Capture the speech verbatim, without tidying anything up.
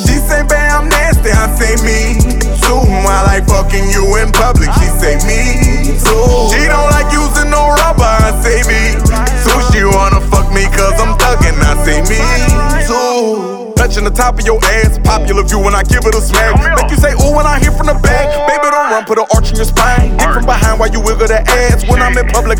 She say, babe, I'm nasty, I say me too. I like fucking you in public, she say me too. She don't like using no rubber, I say me too. She wanna fuck me cause I'm thuggin', I say me too. Touching the top of your ass, popular view when I give it a smack. Make you say ooh when I hear from the back. Baby, don't run, put an arch in your spine. Hit from behind while you wiggle that ass. When I'm in public,